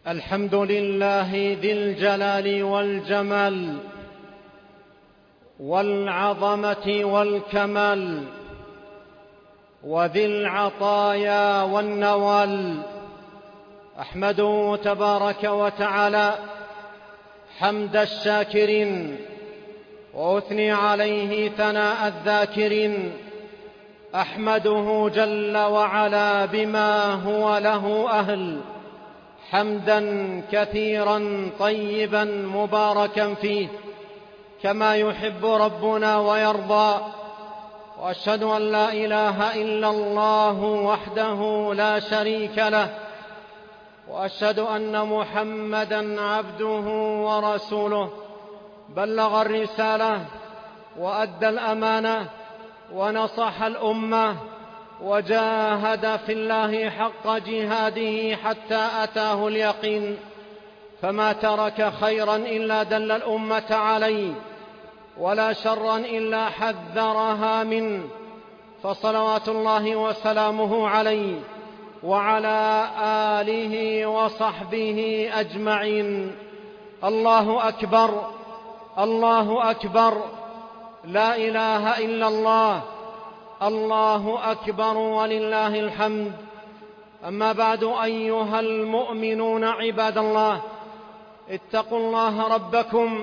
الحمد لله ذي الجلال والجمال والعظمة والكمال وذي العطايا والنوال. أحمده تبارك وتعالى حمد الشاكرين، وأثني عليه ثناء الذاكرين. أحمده جل وعلا بما هو له أهل، حمدا كثيرا طيبا مباركا فيه كما يحب ربنا ويرضى. وأشهد أن لا إله إلا الله وحده لا شريك له، وأشهد أن محمدا عبده ورسوله، بلغ الرسالة وأدى الأمانة ونصح الأمة وجاهد في الله حق جهاده حتى أتاه اليقين، فما ترك خيرا إلا دل الأمة عليه، ولا شرا إلا حذرها منه. فصلوات الله وسلامه عليه وعلى آله وصحبه أجمعين. الله أكبر، الله أكبر، لا إله إلا الله، الله أكبر ولله الحمد. أما بعد، أيها المؤمنون عباد الله، اتقوا الله ربكم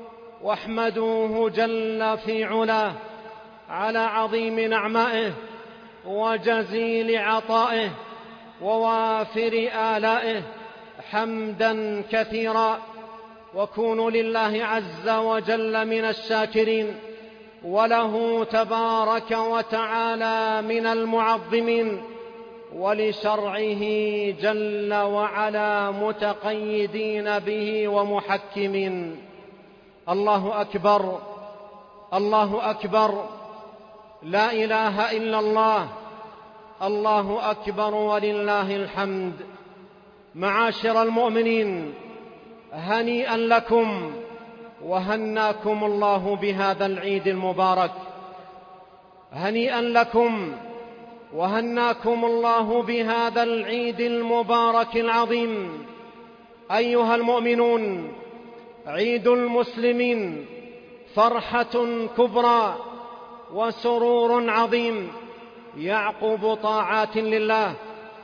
واحمدوه جل في علاه على عظيم نعمائه وجزيل عطائه ووافر آلائه حمدا كثيرا. وكونوا لله عز وجل من الشاكرين، وله تبارك وتعالى من المعظمين، ولشرعه جل وعلا متقيدين به ومحكمين. الله أكبر، الله أكبر، لا إله إلا الله، الله أكبر ولله الحمد. معاشر المؤمنين، هنيئا لكم وهناكم الله بهذا العيد المبارك. هنيئا لكم وهناكم الله بهذا العيد المبارك العظيم. أيها المؤمنون، عيد المسلمين فرحة كبرى وسرور عظيم يعقب طاعات لله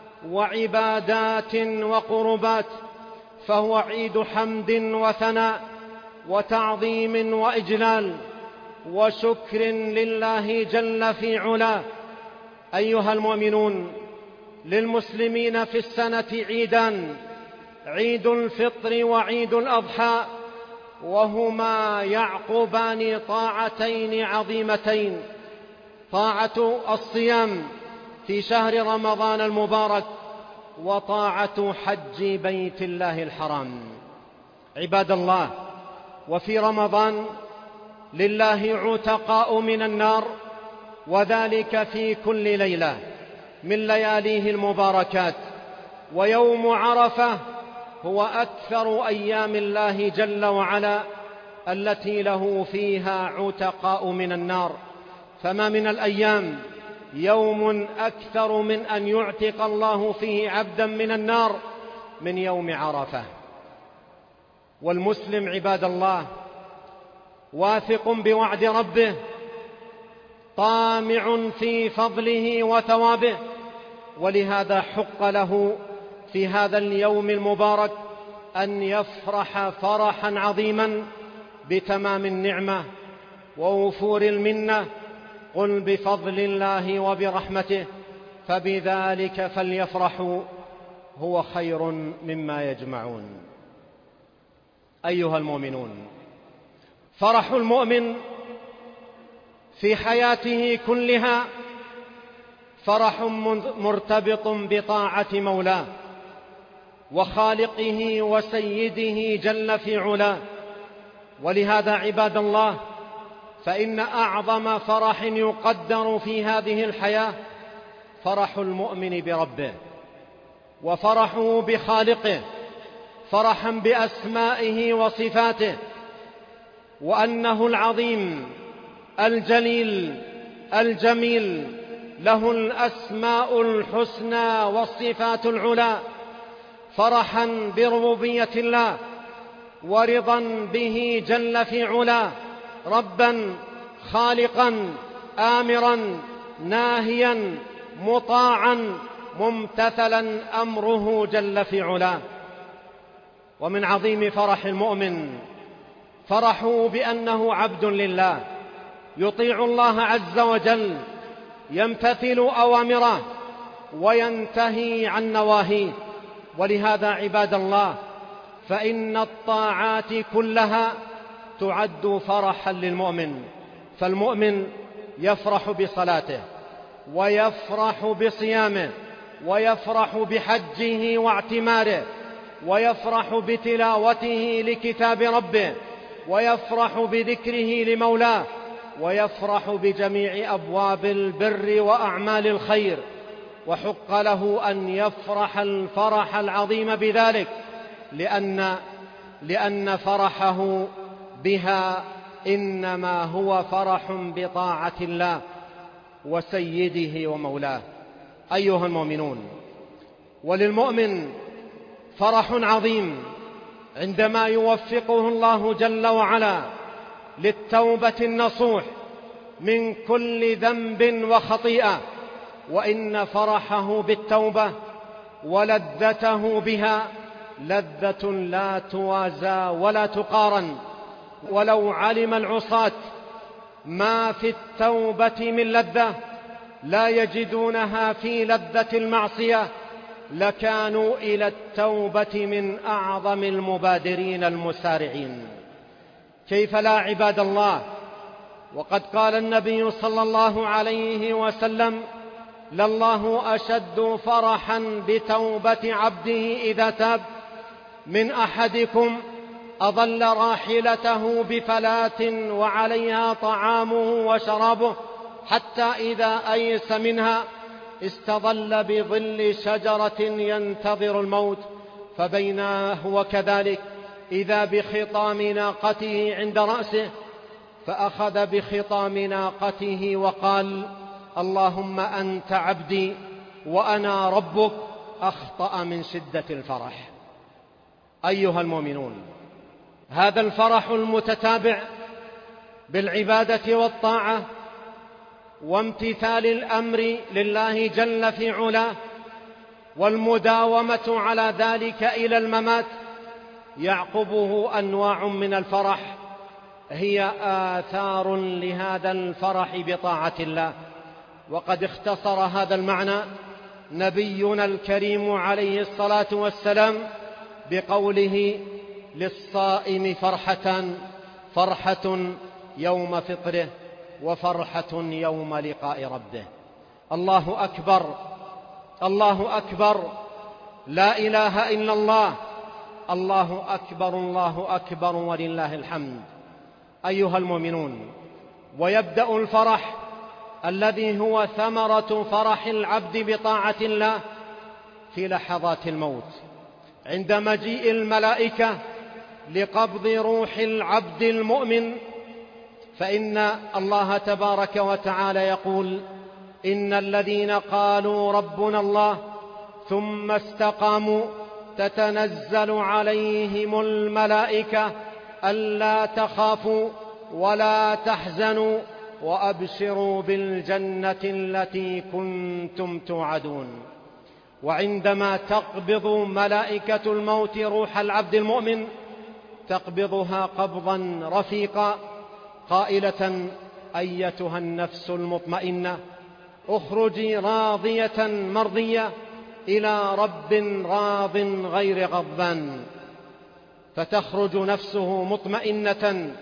وعبادات وقربات، فهو عيد حمد وثناء وتعظيم وإجلال وشكر لله جل في علاه. أيها المؤمنون، للمسلمين في السنة عيدان: عيد الفطر وعيد الأضحى، وهما يعقبان طاعتين عظيمتين: طاعة الصيام في شهر رمضان المبارك، وطاعة حج بيت الله الحرام. عباد الله، وفي رمضان لله عتقاء من النار، وذلك في كل ليلة من لياليه المباركات. ويوم عرفة هو أكثر أيام الله جل وعلا التي له فيها عتقاء من النار، فما من الأيام يوم أكثر من أن يعتق الله فيه عبدا من النار من يوم عرفة. والمسلم عباد الله واثق بوعد ربه، طامع في فضله وثوابه، ولهذا حق له في هذا اليوم المبارك أن يفرح فرحا عظيما بتمام النعمة ووفور المنة. قل بفضل الله وبرحمته فبذلك فليفرحوا هو خير مما يجمعون. أيها المؤمنون، فرح المؤمن في حياته كلها فرح مرتبط بطاعة مولاه وخالقه وسيده جل في علاه. ولهذا عباد الله، فإن أعظم فرح يقدر في هذه الحياة فرح المؤمن بربه وفرحه بخالقه، فرحا بأسمائه وصفاته، وأنه العظيم الجليل الجميل له الأسماء الحسنى والصفات العلى، فرحا بربوبية الله ورضا به جل في علاه، ربا خالقا آمرا ناهيا مطاعا ممتثلا أمره جل في علاه. ومن عظيم فرح المؤمن فرحه بأنه عبد لله يطيع الله عز وجل، يمتثل أوامره وينتهي عن نواهيه. ولهذا عباد الله فإن الطاعات كلها تعد فرحا للمؤمن، فالمؤمن يفرح بصلاته ويفرح بصيامه ويفرح بحجه واعتماره ويفرح بتلاوته لكتاب ربه ويفرح بذكره لمولاه ويفرح بجميع أبواب البر وأعمال الخير، وحق له أن يفرح الفرح العظيم بذلك لأن فرحه بها إنما هو فرح بطاعة الله وسيده ومولاه. أيها المؤمنون، وللمؤمن فرح عظيم عندما يوفقه الله جل وعلا للتوبة النصوح من كل ذنب وخطيئة، وإن فرحه بالتوبة ولذته بها لذة لا توازى ولا تقارن. ولو علم العصاة ما في التوبة من لذة لا يجدونها في لذة المعصية لكانوا إلى التوبة من أعظم المبادرين المسارعين. كيف لا عباد الله، وقد قال النبي صلى الله عليه وسلم: لله أشد فرحا بتوبة عبده إذا تاب من أحدكم أضل راحلته بفلاة وعليها طعامه وشرابه حتى إذا أيس منها استظل بظل شجرة ينتظر الموت، فبينا هو كذلك إذا بخطام ناقته عند رأسه فأخذ بخطام ناقته وقال: اللهم أنت عبدي وأنا ربك، أخطأ من شدة الفرح. أيها المؤمنون، هذا الفرح المتتابع بالعبادة والطاعة وامتثال الأمر لله جل في علاه والمداومة على ذلك إلى الممات يعقبه أنواع من الفرح هي آثار لهذا الفرح بطاعة الله. وقد اختصر هذا المعنى نبينا الكريم عليه الصلاة والسلام بقوله: للصائم فرحتان، فرحة يوم فطره وفرحة يوم لقاء ربه. الله أكبر، الله أكبر، لا إله إلا الله، الله أكبر، الله أكبر ولله الحمد. أيها المؤمنون، ويبدأ الفرح الذي هو ثمرة فرح العبد بطاعة الله في لحظات الموت عند مجيء الملائكة لقبض روح العبد المؤمن، فإن الله تبارك وتعالى يقول: إن الذين قالوا ربنا الله ثم استقاموا تتنزل عليهم الملائكة ألا تخافوا ولا تحزنوا وأبشروا بالجنة التي كنتم توعدون. وعندما تقبض ملائكة الموت روح العبد المؤمن تقبضها قبضا رفيقا قائلة: أيتها النفس المطمئنة اخرجي راضية مرضية إلى رب راض غير غضبان. فتخرج نفسه مطمئنة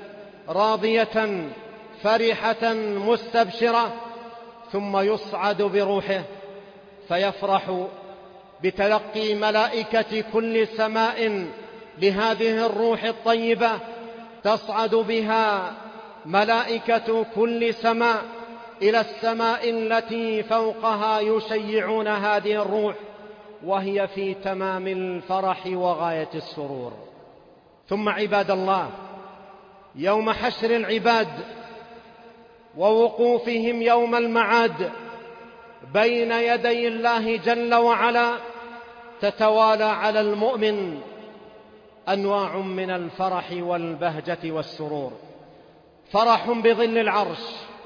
راضية فرحة مستبشرة، ثم يصعد بروحه فيفرح بتلقي ملائكة كل سماء لهذه الروح الطيبة، تصعد بها ملائكة كل سماء إلى السماء التي فوقها يشيعون هذه الروح وهي في تمام الفرح وغاية السرور. ثم عباد الله، يوم حشر العباد ووقوفهم يوم المعاد بين يدي الله جل وعلا تتوالى على المؤمن أنواع من الفرح والبهجة والسرور. فرح بظل العرش،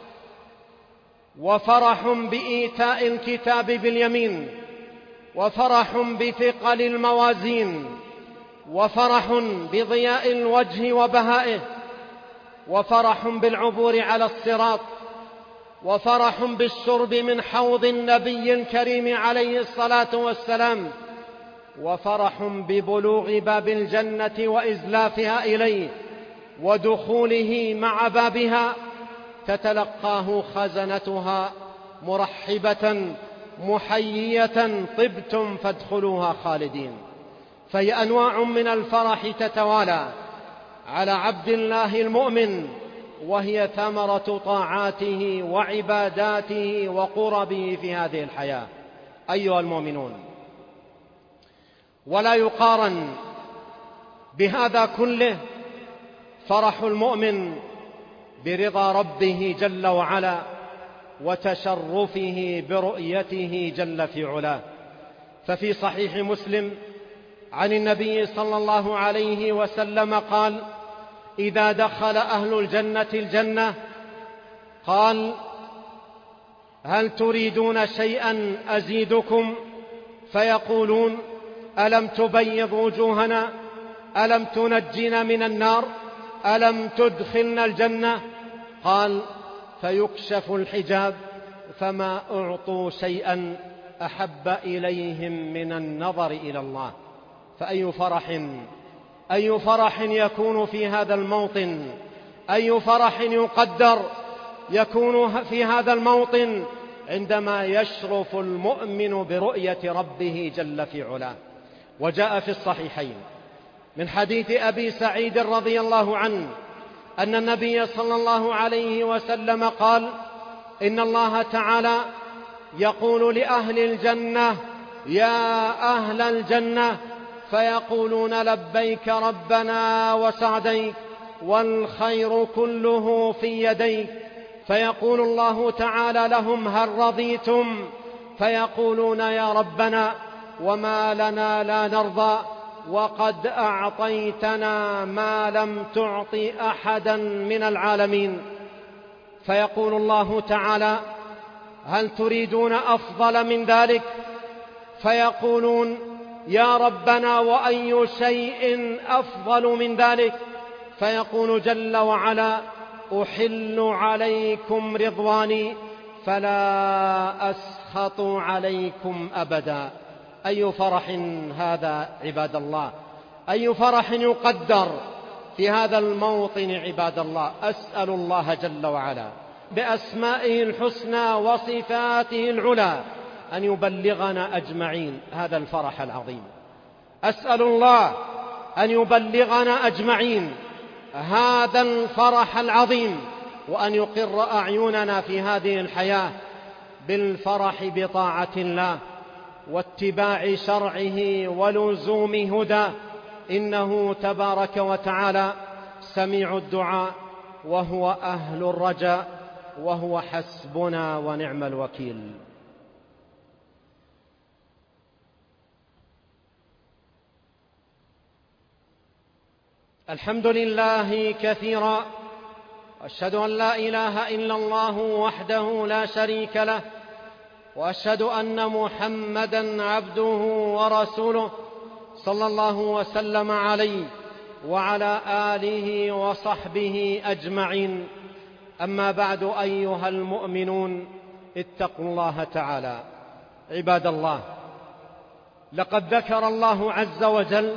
وفرح بإيتاء الكتاب باليمين، وفرح بثقل الموازين، وفرح بضياء الوجه وبهائه، وفرح بالعبور على الصراط، وفرح بالشرب من حوض النبي الكريم عليه الصلاة والسلام، وفرح ببلوغ باب الجنة وإزلافها إليه ودخوله مع بابها تتلقاه خزنتها مرحبة محيية طبتم فادخلوها خالدين. فهي أنواع من الفرح تتوالى على عبد الله المؤمن، وهي ثمرة طاعاته وعباداته وقربه في هذه الحياة أيها المؤمنون. ولا يقارن بهذا كله فرح المؤمن برضا ربه جل وعلا وتشرفه برؤيته جل في علاه. ففي صحيح مسلم عن النبي صلى الله عليه وسلم قال: إذا دخل أهل الجنة الجنة قال: هل تريدون شيئا أزيدكم؟ فيقولون: ألم تبيض وجوهنا؟ ألم تنجنا من النار؟ ألم تدخلنا الجنة؟ قال: فيكشف الحجاب فما أعطوا شيئا أحب إليهم من النظر إلى الله. أي فرح يكون في هذا الموطن، أي فرح يقدر يكون في هذا الموطن عندما يشرف المؤمن برؤية ربه جل في علاه. وجاء في الصحيحين من حديث أبي سعيد رضي الله عنه أن النبي صلى الله عليه وسلم قال: إن الله تعالى يقول لأهل الجنة: يا أهل الجنة، فيقولون: لبيك ربنا وسعديك والخير كله في يديك. فيقول الله تعالى لهم: هل رضيتم؟ فيقولون: يا ربنا، وما لنا لا نرضى، وقد أعطيتنا ما لم تعط أحدا من العالمين. فيقول الله تعالى: هل تريدون أفضل من ذلك؟ فيقولون: يا ربنا، وأي شيء أفضل من ذلك؟ فيقول جل وعلا: أحل عليكم رضواني فلا أسخط عليكم أبدا. أي فرح هذا عباد الله، أي فرح يقدر في هذا الموطن عباد الله. أسأل الله جل وعلا بأسمائه الحسنى وصفاته العلى أن يبلغنا أجمعين هذا الفرح العظيم. أسأل الله أن يبلغنا أجمعين هذا الفرح العظيم، وأن يقر أعيننا في هذه الحياة بالفرح بطاعة الله واتباع شرعه ولزوم هداه، إنه تبارك وتعالى سميع الدعاء وهو أهل الرجاء وهو حسبنا ونعم الوكيل. الحمد لله كثيرا، وأشهد أن لا إله إلا الله وحده لا شريك له، وأشهد أن محمدًا عبده ورسوله صلى الله وسلم عليه وعلى آله وصحبه أجمعين. أما بعد، أيها المؤمنون، اتقوا الله تعالى. عباد الله، لقد ذكر الله عز وجل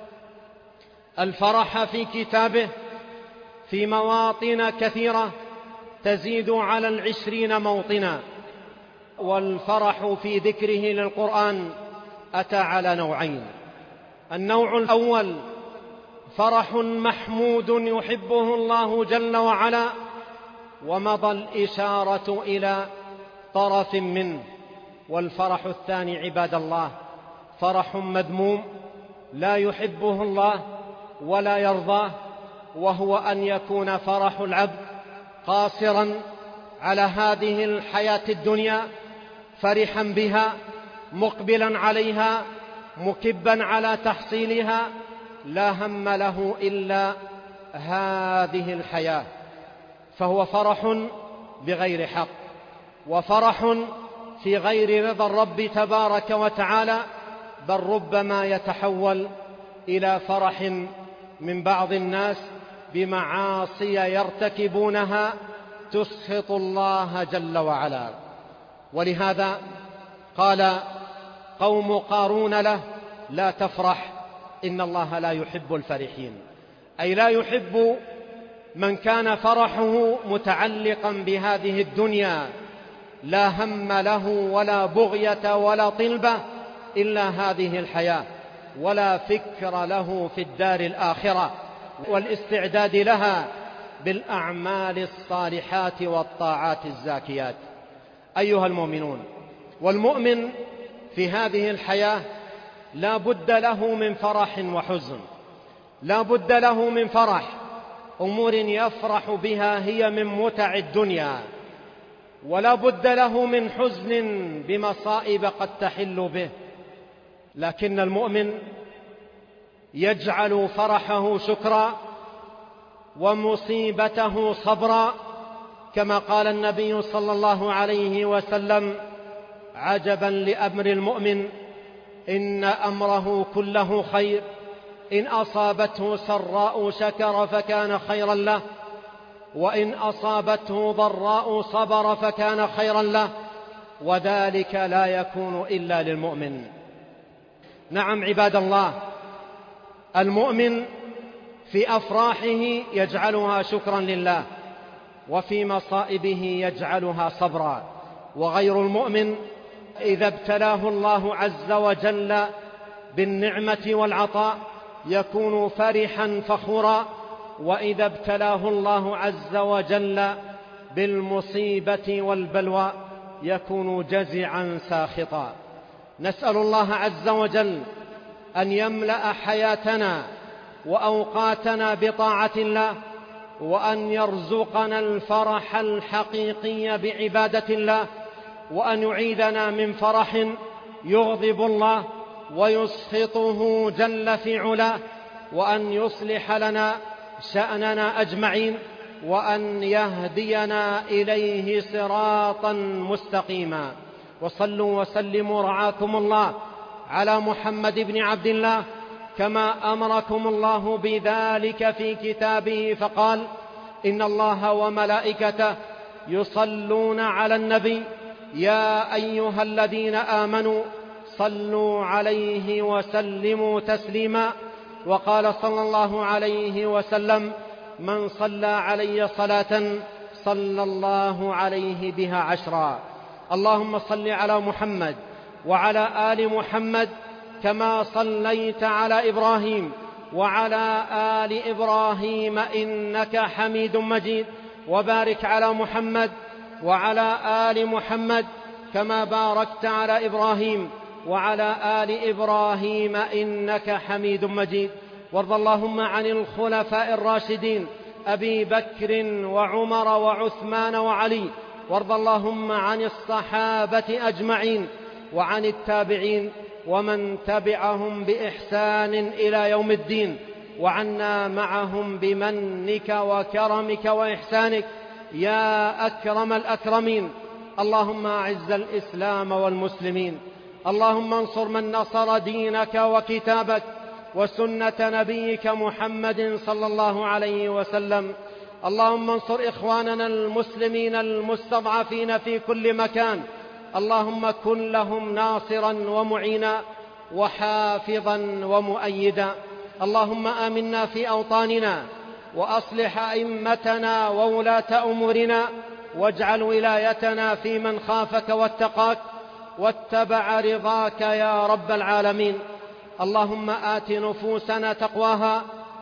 الفرح في كتابه في مواطن كثيرة تزيد على 20 موطنا، والفرح في ذكره للقرآن أتى على نوعين. النوع الأول فرح محمود يحبه الله جل وعلا، ومضى الإشارة إلى طرف منه. والفرح الثاني عباد الله فرح مذموم لا يحبه الله ولا يرضاه، وهو أن يكون فرح العبد قاصرا على هذه الحياة الدنيا، فرحا بها مقبلا عليها مكبا على تحصيلها لا هم له إلا هذه الحياة، فهو فرح بغير حق، وفرح في غير رضا الرب تبارك وتعالى، بل ربما يتحول إلى فرح من بعض الناس بمعاصي يرتكبونها تسخط الله جل وعلا. ولهذا قال قوم قارون له: لا تفرح إن الله لا يحب الفرحين، أي لا يحب من كان فرحه متعلقا بهذه الدنيا، لا هم له ولا بغية ولا طلبة إلا هذه الحياة، ولا فكر له في الدار الآخرة والاستعداد لها بالأعمال الصالحات والطاعات الزاكيات. أيها المؤمنون، والمؤمن في هذه الحياة لا بد له من فرح وحزن، لا بد له من فرح، أمور يفرح بها هي من متع الدنيا، ولا بد له من حزن بمصائب قد تحل به. لكن المؤمن يجعل فرحه شكرا ومصيبته صبرا، كما قال النبي صلى الله عليه وسلم: عجبا لأمر المؤمن إن أمره كله خير، إن أصابته سراء شكر فكان خيرا له، وإن أصابته ضراء صبر فكان خيرا له، وذلك لا يكون إلا للمؤمن. نعم عباد الله، المؤمن في أفراحه يجعلها شكرا لله، وفي مصائبه يجعلها صبرا. وغير المؤمن إذا ابتلاه الله عز وجل بالنعمة والعطاء يكون فرحا فخورا، وإذا ابتلاه الله عز وجل بالمصيبة والبلوى يكون جزعا ساخطا. نسأل الله عز وجل أن يملأ حياتنا وأوقاتنا بطاعة الله، وأن يرزقنا الفرح الحقيقي بعبادة الله، وأن يعيذنا من فرح يغضب الله ويسخطه جل في علاه، وأن يصلح لنا شأننا أجمعين، وأن يهدينا إليه صراطا مستقيما. وصلوا وسلموا رعاكم الله على محمد بن عبد الله كما أمركم الله بذلك في كتابه، فقال: إن الله وملائكته يصلون على النبي يا أيها الذين آمنوا صلوا عليه وسلموا تسليما. وقال صلى الله عليه وسلم: من صلى علي صلاة صلى الله عليه بها 10. اللهم صل على محمد وعلى آل محمد كما صليت على إبراهيم وعلى آل إبراهيم إنك حميد مجيد، وبارك على محمد وعلى آل محمد كما باركت على إبراهيم وعلى آل إبراهيم إنك حميد مجيد. وارض اللهم عن الخلفاء الراشدين أبي بكر وعمر وعثمان وعلي، وارض اللهم عن الصحابة أجمعين وعن التابعين ومن تبعهم بإحسان إلى يوم الدين، وعنا معهم بمنك وكرمك وإحسانك يا أكرم الأكرمين. اللهم أعز الإسلام والمسلمين، اللهم انصر من نصر دينك وكتابك وسنة نبيك محمد صلى الله عليه وسلم. اللهم انصر إخواننا المسلمين المستضعفين في كل مكان، اللهم كن لهم ناصرا ومعينا وحافظا ومؤيدا. اللهم آمنا في أوطاننا، وأصلح أئمتنا وولاة أمورنا، واجعل ولايتنا في من خافك واتقاك واتبع رضاك يا رب العالمين. اللهم آت نفوسنا تقواها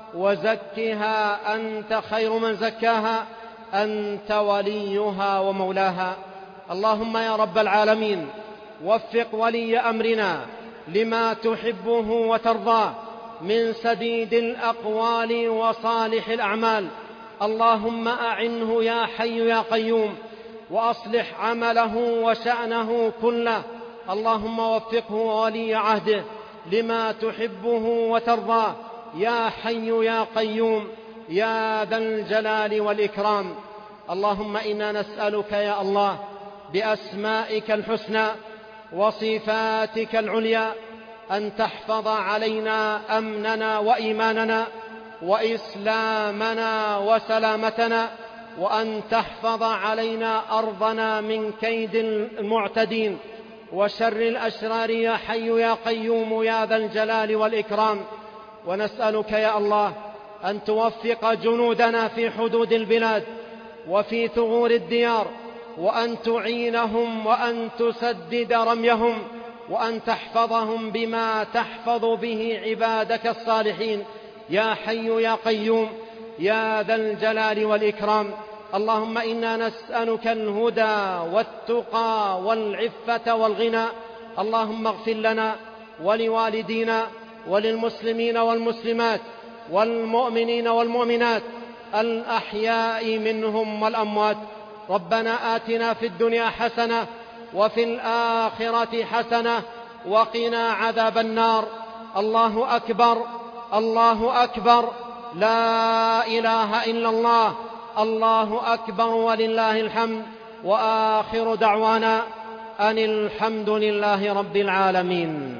وزكها أنت خير من زكاها، أنت وليها ومولاها. اللهم يا رب العالمين وفق ولي أمرنا لما تحبه وترضاه من سديد الأقوال وصالح الأعمال. اللهم أعنه يا حي يا قيوم، وأصلح عمله وشأنه كله. اللهم وفقه وولي عهده لما تحبه وترضاه يا حي يا قيوم يا ذا الجلال والإكرام. اللهم إنا نسألك يا الله بأسمائك الحسنى وصفاتك العليا أن تحفظ علينا أمننا وإيماننا وإسلامنا وسلامتنا، وأن تحفظ علينا أرضنا من كيد المعتدين وشر الأشرار يا حي يا قيوم يا ذا الجلال والإكرام. ونسألك يا الله أن توفق جنودنا في حدود البلاد وفي ثغور الديار، وأن تعينهم وأن تسدد رميهم، وأن تحفظهم بما تحفظ به عبادك الصالحين يا حي يا قيوم يا ذا الجلال والإكرام. اللهم إنا نسألك الهدى والتقى والعفة والغنى. اللهم اغفر لنا ولوالدينا وللمسلمين والمسلمات والمؤمنين والمؤمنات الأحياء منهم والأموات. ربنا آتنا في الدنيا حسنة وفي الآخرة حسنة وقنا عذاب النار. الله أكبر الله أكبر، لا إله إلا الله، الله أكبر ولله الحمد. وآخر دعوانا أن الحمد لله رب العالمين.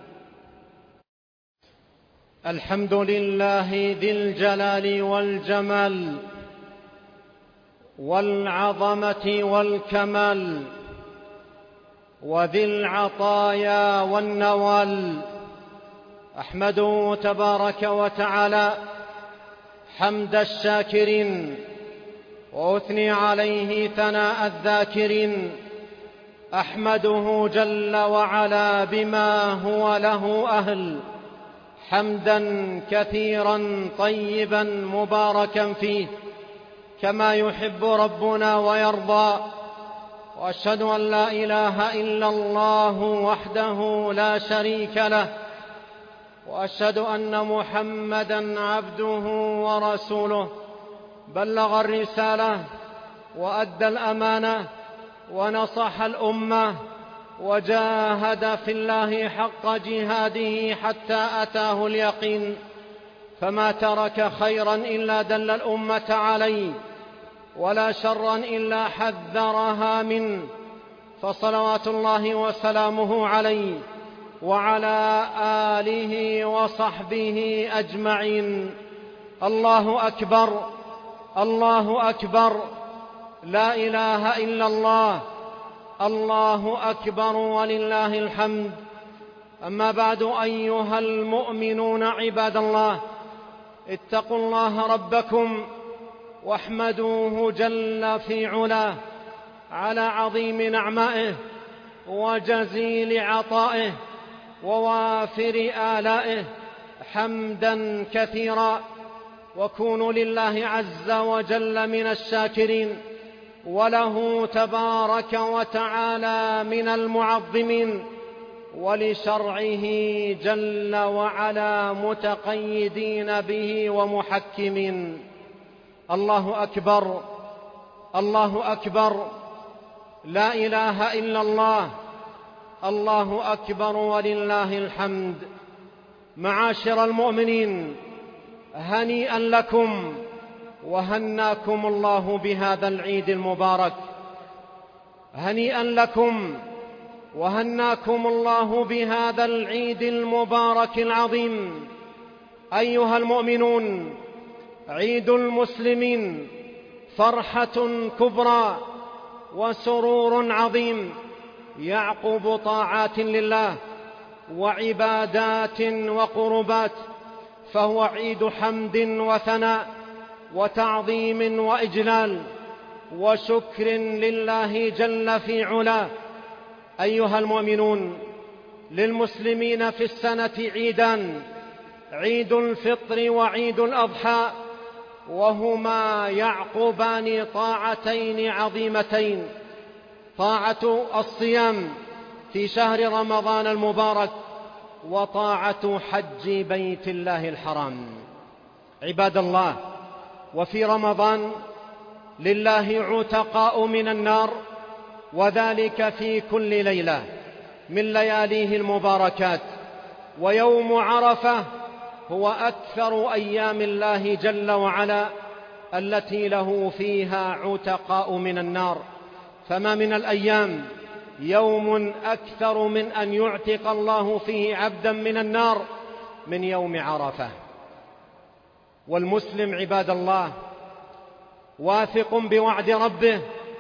الحمد لله ذي الجلال والجمال والعظمة والكمال وذي العطايا والنوال. أحمده تبارك وتعالى حمد الشاكرين، وأثني عليه ثناء الذاكرين. أحمده جل وعلا بما هو له أهل، حمدا كثيرا طيبا مباركا فيه كما يحب ربنا ويرضى. وأشهد أن لا إله إلا الله وحده لا شريك له، وأشهد أن محمدا عبده ورسوله، بلغ الرسالة وأدى الأمانة ونصح الأمة وجاهد في الله حق جهاده حتى أتاه اليقين، فما ترك خيرا إلا دل الأمة عليه، ولا شرا إلا حذرها منه. فصلوات الله وسلامه عليه وعلى آله وصحبه أجمعين. الله أكبر الله أكبر، لا إله إلا الله، الله أكبر ولله الحمد. أما بعد، أيها المؤمنون عباد الله، اتقوا الله ربكم واحمدوه جل في علاه على عظيم نعمائه وجزيل عطائه ووافر آلائه حمدا كثيرا. وكونوا لله عز وجل من الشاكرين، وله تبارك وتعالى من المعظمين، ولشرعه جل وعلا متقيدين به ومحكمين. الله أكبر الله أكبر، لا إله إلا الله، الله أكبر ولله الحمد. معاشر المؤمنين، هنيئا لكم وهناكم الله بهذا العيد المبارك. هنيئا لكم وهناكم الله بهذا العيد المبارك العظيم. أيها المؤمنون، عيد المسلمين فرحة كبرى وسرور عظيم يعقب طاعات لله وعبادات وقربات، فهو عيد حمد وثناء وتعظيم وإجلال وشكر لله جل في علاه. أيها المؤمنون، للمسلمين في السنة عيدان: عيد الفطر وعيد الأضحى، وهما يعقبان طاعتين عظيمتين: طاعة الصيام في شهر رمضان المبارك، وطاعة حج بيت الله الحرام. عباد الله، وفي رمضان لله عتقاء من النار، وذلك في كل ليلة من لياليه المباركات. ويوم عرفة هو أكثر أيام الله جل وعلا التي له فيها عتقاء من النار، فما من الأيام يوم أكثر من أن يعتق الله فيه عبدا من النار من يوم عرفة. والمسلم عباد الله واثق بوعد ربه،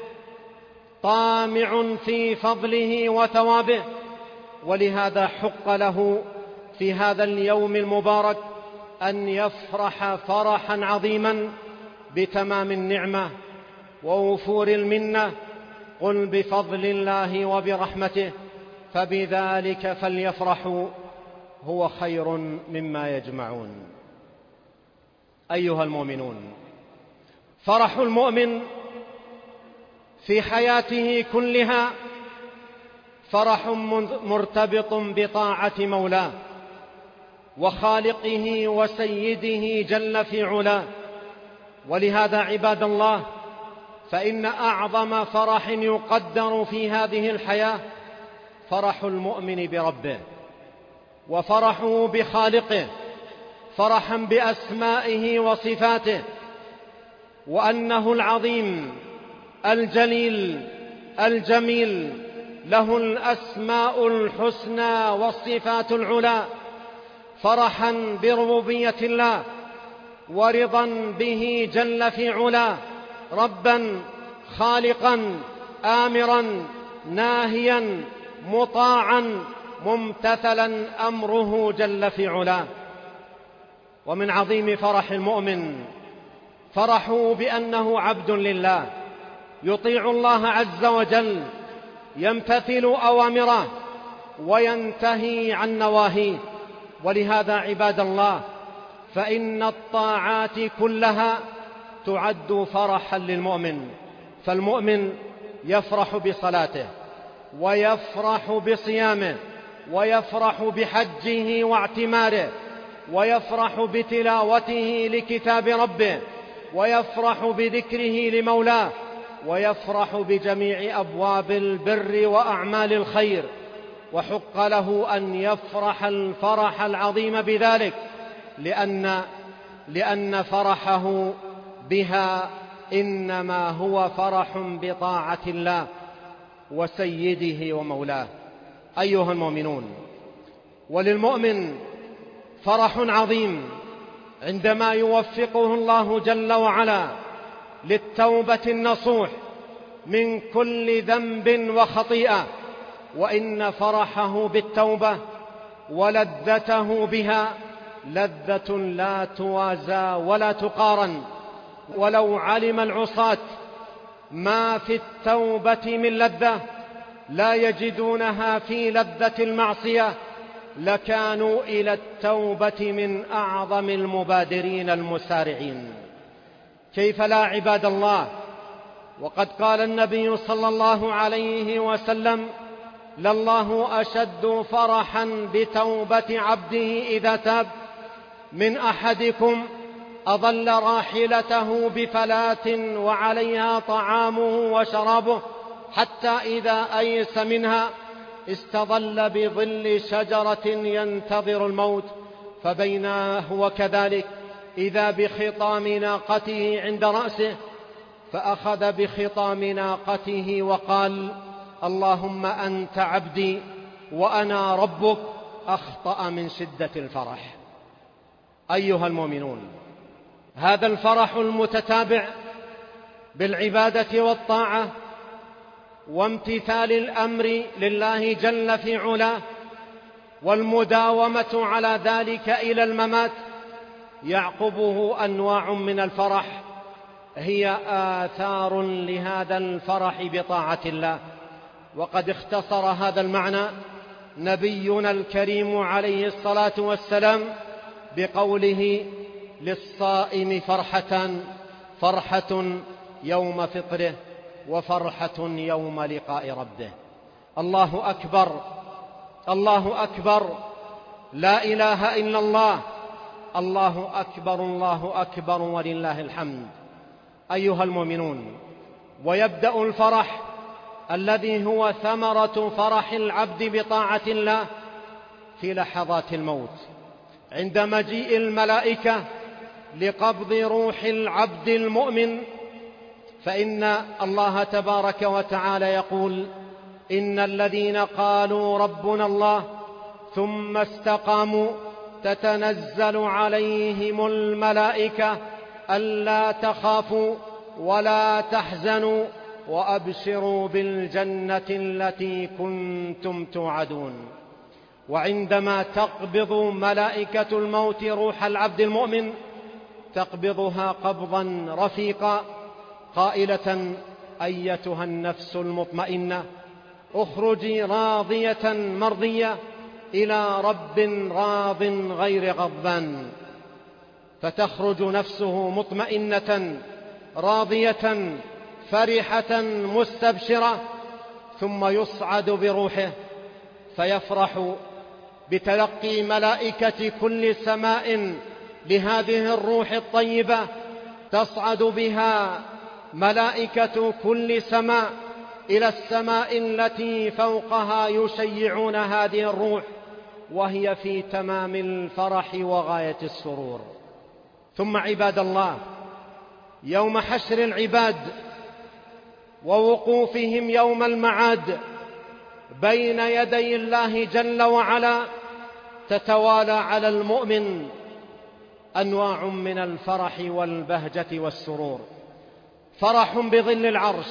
طامع في فضله وثوابه، ولهذا حق له في هذا اليوم المبارك أن يفرح فرحا عظيما بتمام النعمة ووفور المنة. قل بفضل الله وبرحمته فبذلك فليفرحوا هو خير مما يجمعون. أيها المؤمنون، فرح المؤمن في حياته كلها فرح مرتبط بطاعة مولاه وخالقه وسيده جل في علاه. ولهذا عباد الله فإن أعظم فرح يقدر في هذه الحياة فرح المؤمن بربه وفرحه بخالقه، فرحا بأسمائه وصفاته، وأنه العظيم الجليل الجميل، له الأسماء الحسنى والصفات العلى، فرحا بربوبية الله ورضا به جل في علاه، ربا خالقا آمرا ناهيا مطاعا ممتثلا أمره جل في علاه. ومن عظيم فرح المؤمن فرحه بأنه عبد لله يطيع الله عز وجل، يمتثل أوامره وينتهي عن نواهيه. ولهذا عباد الله فإن الطاعات كلها تعد فرحا للمؤمن، فالمؤمن يفرح بصلاته ويفرح بصيامه ويفرح بحجه واعتماره ويفرح بتلاوته لكتاب ربه ويفرح بذكره لمولاه ويفرح بجميع أبواب البر وأعمال الخير، وحق له أن يفرح الفرح العظيم بذلك لأن فرحه بها إنما هو فرح بطاعة الله وسيده ومولاه. أيها المؤمنون، وللمؤمن فرح عظيم عندما يوفقه الله جل وعلا للتوبة النصوح من كل ذنب وخطيئة، وإن فرحه بالتوبة ولذته بها لذة لا توازى ولا تقارن. ولو علم العصاة ما في التوبة من لذة لا يجدونها في لذة المعصية لكانوا إلى التوبة من أعظم المبادرين المسارعين. كيف لا عباد الله؟ وقد قال النبي صلى الله عليه وسلم: لله أشد فرحا بتوبة عبده إذا تاب من أحدكم أضل راحلته بفلاة وعليها طعامه وشرابه حتى إذا أيس منها استظل بظل شجرة ينتظر الموت، فبينا هو كذلك إذا بخطام ناقته عند رأسه فأخذ بخطام ناقته وقال: اللهم أنت عبدي وأنا ربك، أخطأ من شدة الفرح. أيها المؤمنون، هذا الفرح المتتابع بالعبادة والطاعة وامتثال الأمر لله جل في علاه والمداومة على ذلك إلى الممات يعقبه أنواع من الفرح هي آثار لهذا الفرح بطاعة الله. وقد اختصر هذا المعنى نبينا الكريم عليه الصلاة والسلام بقوله: للصائم فرحتان، فرحة يوم فطره وفرحة يوم لقاء ربه. الله أكبر، الله أكبر، لا إله إلا الله، الله أكبر، الله أكبر ولله الحمد. أيها المؤمنون، ويبدأ الفرح الذي هو ثمرة فرح العبد بطاعة الله في لحظات الموت عند مجيء الملائكة لقبض روح العبد المؤمن، فإن الله تبارك وتعالى يقول: إن الذين قالوا ربنا الله ثم استقاموا تتنزل عليهم الملائكة ألا تخافوا ولا تحزنوا وأبشروا بالجنة التي كنتم توعدون. وعندما تقبض ملائكة الموت روح العبد المؤمن تقبضها قبضا رفيقا قائلة: أيتها النفس المطمئنة اخرجي راضية مرضية إلى رب راض غير غضبان. فتخرج نفسه مطمئنة راضية فرحة مستبشرة، ثم يصعد بروحه فيفرح بتلقي ملائكة كل سماء لهذه الروح الطيبة. تصعد بها ملائكة كل سماء إلى السماء التي فوقها يشيعون هذه الروح، وهي في تمام الفرح وغاية السرور. ثم عباد الله، يوم حشر العباد ووقوفهم يوم المعاد بين يدي الله جل وعلا تتوالى على المؤمن أنواع من الفرح والبهجة والسرور. فرح بظل العرش،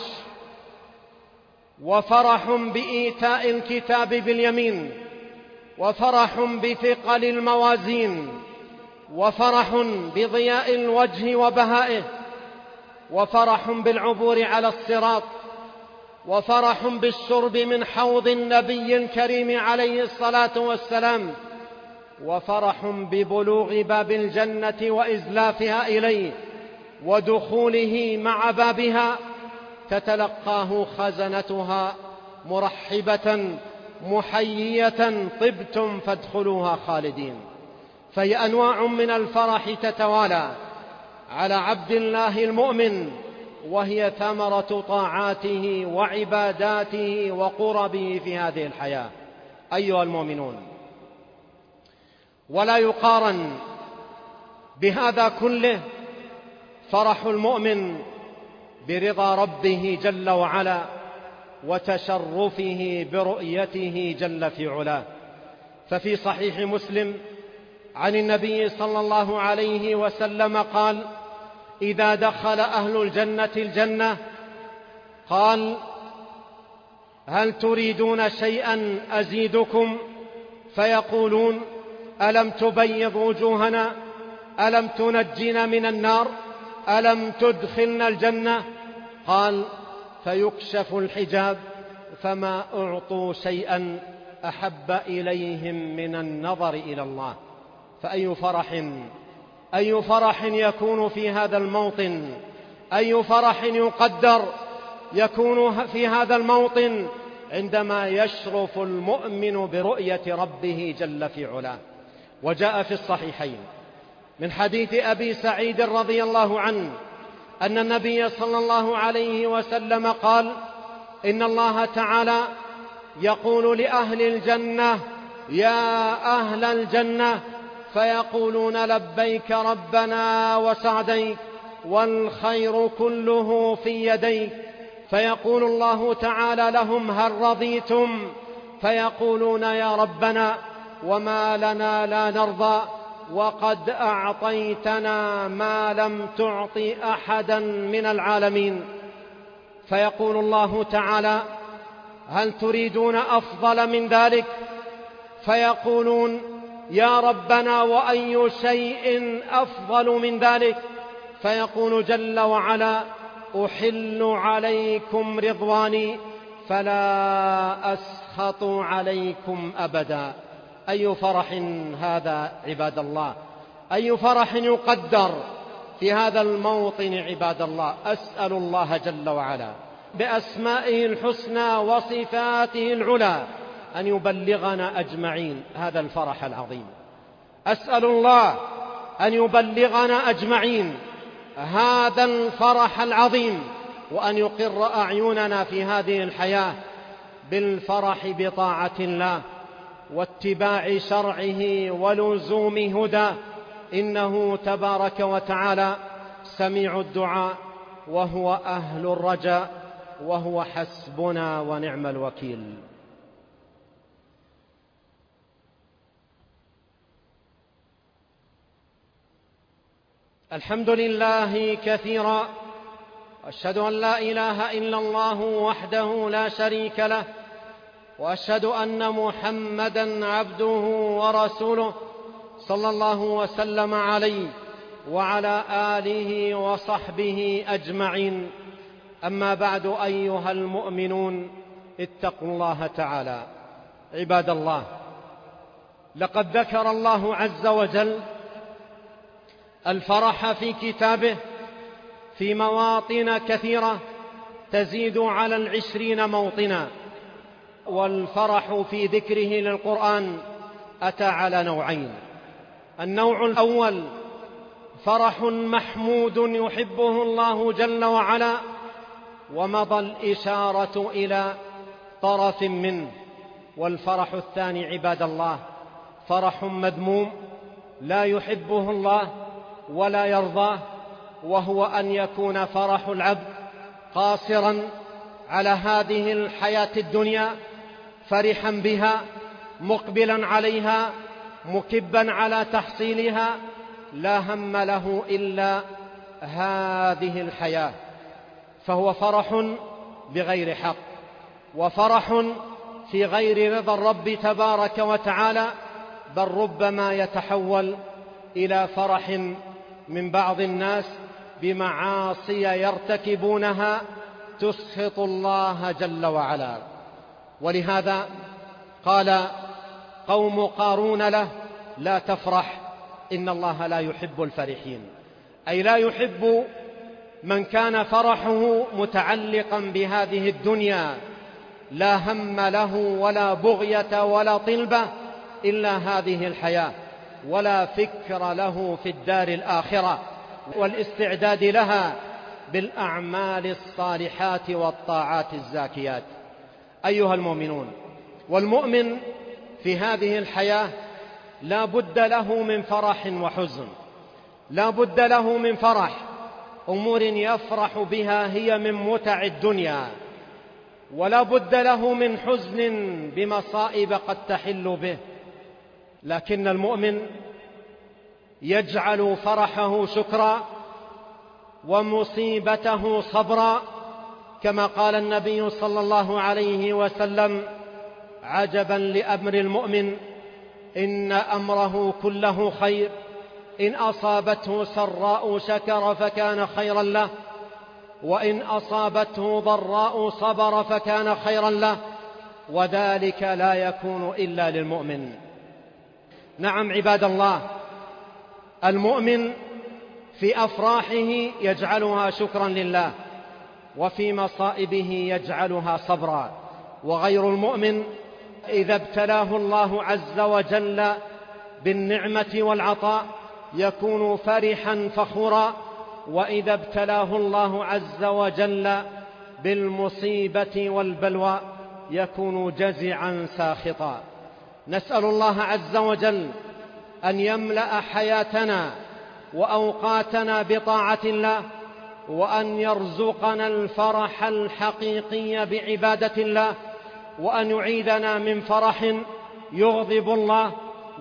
وفرح بإيتاء الكتاب باليمين، وفرح بثقل الموازين، وفرح بضياء الوجه وبهائه، وفرح بالعبور على الصراط، وفرح بالشرب من حوض النبي الكريم عليه الصلاة والسلام، وفرح ببلوغ باب الجنة وإزلافها إليه ودخوله مع بابها تتلقاه خزنتها مرحبة محيية: طبتم فادخلوها خالدين. فهي أنواع من الفرح تتوالى على عبد الله المؤمن، وهي ثمرة طاعاته وعباداته وقربه في هذه الحياة. أيها المؤمنون، ولا يقارن بهذا كله فرح المؤمن برضا ربه جل وعلا وتشرفه برؤيته جل في علاه. ففي صحيح مسلم عن النبي صلى الله عليه وسلم قال: إذا دخل أهل الجنة الجنة قال: هل تريدون شيئا أزيدكم؟ فيقولون: ألم تبيض وجوهنا؟ ألم تنجنا من النار؟ ألم تدخلنا الجنة؟ قال: فيكشف الحجاب فما أعطوا شيئا أحب إليهم من النظر إلى الله. فأي فرح يكون في هذا الموطن، أي فرح يقدر يكون في هذا الموطن عندما يشرف المؤمن برؤية ربه جل في علاه. وجاء في الصحيحين من حديث أبي سعيد رضي الله عنه أن النبي صلى الله عليه وسلم قال: إن الله تعالى يقول لأهل الجنة: يا أهل الجنة، فيقولون: لبيك ربنا وسعديك والخير كله في يديك. فيقول الله تعالى لهم: هل رضيتم؟ فيقولون: يا ربنا، وما لنا لا نرضى، وقد أعطيتنا ما لم تعط أحدا من العالمين. فيقول الله تعالى: هل تريدون أفضل من ذلك؟ فيقولون: يا ربنا، وأي شيء أفضل من ذلك؟ فيقول جل وعلا: أحل عليكم رضواني فلا أسخط عليكم أبدا. أي فرح هذا عباد الله، أي فرح يقدر في هذا الموطن عباد الله. أسأل الله جل وعلا بأسمائه الحسنى وصفاته العلى أن يبلغنا أجمعين هذا الفرح العظيم. أسأل الله أن يبلغنا أجمعين هذا الفرح العظيم، وأن يقر أعيننا في هذه الحياة بالفرح بطاعة الله واتباع شرعه ولزوم هداه، إنه تبارك وتعالى سميع الدعاء وهو أهل الرجاء، وهو حسبنا ونعم الوكيل. الحمد لله كثيرا، وأشهد أن لا إله إلا الله وحده لا شريك له، وأشهد أن محمدًا عبده ورسوله صلى الله وسلم عليه وعلى آله وصحبه أجمعين. أما بعد، أيها المؤمنون، اتقوا الله تعالى. عباد الله، لقد ذكر الله عز وجل الفرح في كتابه في مواطن كثيرة تزيد على 20 موطنا، والفرح في ذكره للقرآن أتى على نوعين. النوع الأول فرح محمود يحبه الله جل وعلا، ومضى الإشارة إلى طرف منه. والفرح الثاني عباد الله فرح مذموم لا يحبه الله ولا يرضاه، وهو أن يكون فرح العبد قاصرا على هذه الحياة الدنيا، فرحا بها، مقبلا عليها، مكبا على تحصيلها، لا هم له إلا هذه الحياة، فهو فرح بغير حق، وفرح في غير رضا الرب تبارك وتعالى، بل ربما يتحول إلى فرح من بعض الناس بمعاصي يرتكبونها تسخط الله جل وعلا. ولهذا قال قوم قارون له: لا تفرح إن الله لا يحب الفرحين، أي لا يحب من كان فرحه متعلقا بهذه الدنيا، لا هم له ولا بغية ولا طلبة إلا هذه الحياة، ولا فكر له في الدار الآخرة والاستعداد لها بالأعمال الصالحات والطاعات الزاكيات. أيها المؤمنون، والمؤمن في هذه الحياة لا بد له من فرح وحزن، لا بد له من فرح، أمور يفرح بها هي من متع الدنيا، ولا بد له من حزن بمصائب قد تحل به. لكن المؤمن يجعل فرحه شكرا ومصيبته صبرا، كما قال النبي صلى الله عليه وسلم: عجبا لأمر المؤمن، إن أمره كله خير، إن أصابته سراء شكر فكان خيرا له، وإن أصابته ضراء صبر فكان خيرا له، وذلك لا يكون إلا للمؤمن. نعم عباد الله، المؤمن في أفراحه يجعلها شكرا لله، وفي مصائبه يجعلها صبرا. وغير المؤمن إذا ابتلاه الله عز وجل بالنعمة والعطاء يكون فرحا فخورا، وإذا ابتلاه الله عز وجل بالمصيبة والبلوى يكون جزعا ساخطا. نسأل الله عز وجل أن يملأ حياتنا وأوقاتنا بطاعة الله، وأن يرزقنا الفرح الحقيقي بعبادة الله، وأن يعيذنا من فرح يغضب الله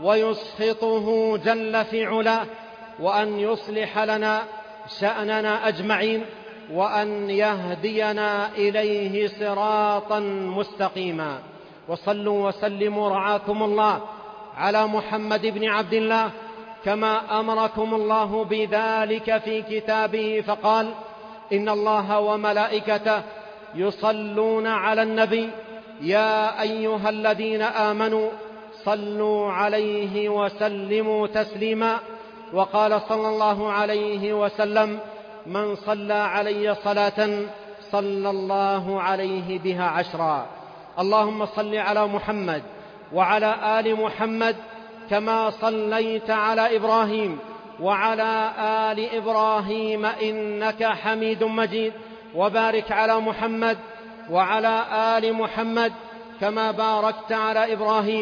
ويسخطه جل في علاه، وأن يصلح لنا شأننا أجمعين، وأن يهدينا إليه صراطا مستقيما. وصلوا وسلموا رعاكم الله على محمد بن عبد الله، كما أمركم الله بذلك في كتابه، فقال: إن الله وملائكته يصلون على النبي، يا أيها الذين آمنوا صلوا عليه وسلموا تسليما. وقال صلى الله عليه وسلم: من صلى علي صلاة صلى الله عليه بها 10. اللهم صل على محمد وعلى آل محمد كما صليت على إبراهيم وعلى آل إبراهيم إنك حميد مجيد، وبارك على محمد وعلى آل محمد كما باركت على إبراهيم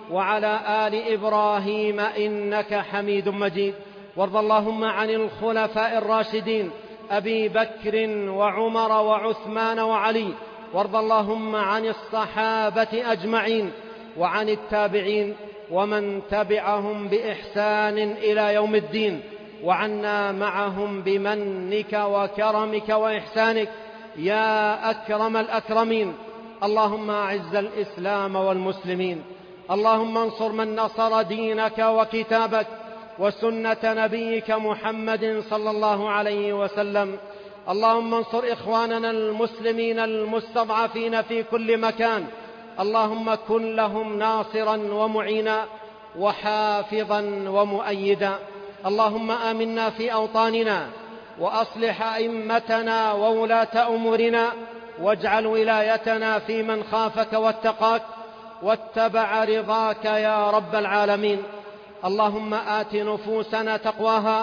وعلى آل إبراهيم إنك حميد مجيد. وارض اللهم عن الخلفاء الراشدين أبي بكر وعمر وعثمان وعلي. وارض اللهم عن الصحابة أجمعين وعن التابعين ومن تبعهم بإحسان إلى يوم الدين، وعنا معهم بمنك وكرمك وإحسانك يا أكرم الأكرمين. اللهم أعز الإسلام والمسلمين، اللهم انصر من نصر دينك وكتابك وسنة نبيك محمد صلى الله عليه وسلم. اللهم انصر إخواننا المسلمين المستضعفين في كل مكان، اللهم كن لهم ناصرا ومعينا وحافظا ومؤيدا. اللهم آمنا في أوطاننا وأصلح أئمتنا وولاة أمورنا، واجعل ولايتنا في من خافك واتقاك واتبع رضاك يا رب العالمين. اللهم آت نفوسنا تقواها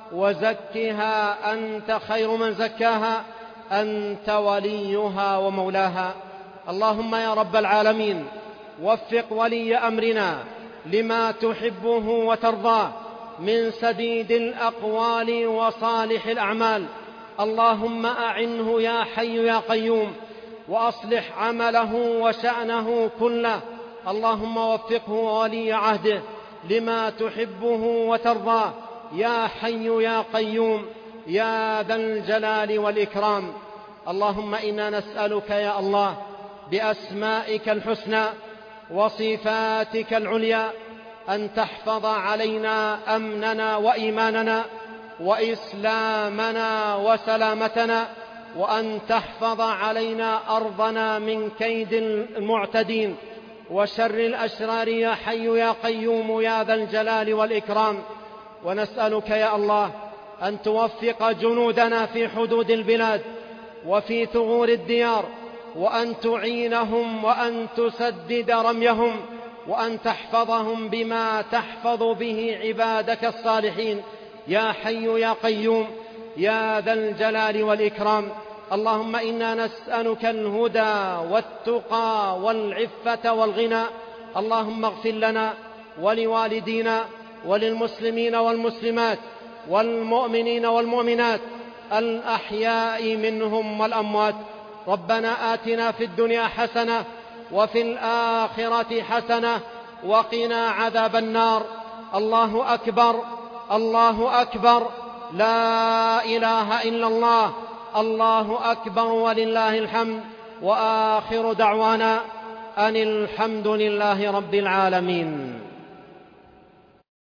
وزكها أنت خير من زكاها، أنت وليها ومولاها. اللهم يا رب العالمين وفق ولي أمرنا لما تحبه وترضاه من سديد الأقوال وصالح الأعمال. اللهم أعنه يا حي يا قيوم، وأصلح عمله وشأنه كله. اللهم وفقه وولي عهده لما تحبه وترضاه يا حي يا قيوم يا ذا الجلال والإكرام. اللهم إنا نسألك يا الله بأسمائك الحسنى وصفاتك العليا أن تحفظ علينا أمننا وإيماننا وإسلامنا وسلامتنا، وأن تحفظ علينا أرضنا من كيد المعتدين وشر الأشرار يا حي يا قيوم يا ذا الجلال والإكرام. ونسألك يا الله أن توفق جنودنا في حدود البلاد وفي ثغور الديار، وأن تعينهم وأن تسدد رميهم، وأن تحفظهم بما تحفظ به عبادك الصالحين يا حي يا قيوم يا ذا الجلال والإكرام. اللهم إنا نسألك الهدى والتقى والعفة والغنى. اللهم اغفر لنا ولوالدينا وللمسلمين والمسلمات والمؤمنين والمؤمنات الأحياء منهم والأموات. ربنا آتنا في الدنيا حسنة وفي الآخرة حسنة وقنا عذاب النار. الله أكبر، الله أكبر، لا إله إلا الله، الله أكبر ولله الحمد. وآخر دعوانا أن الحمد لله رب العالمين.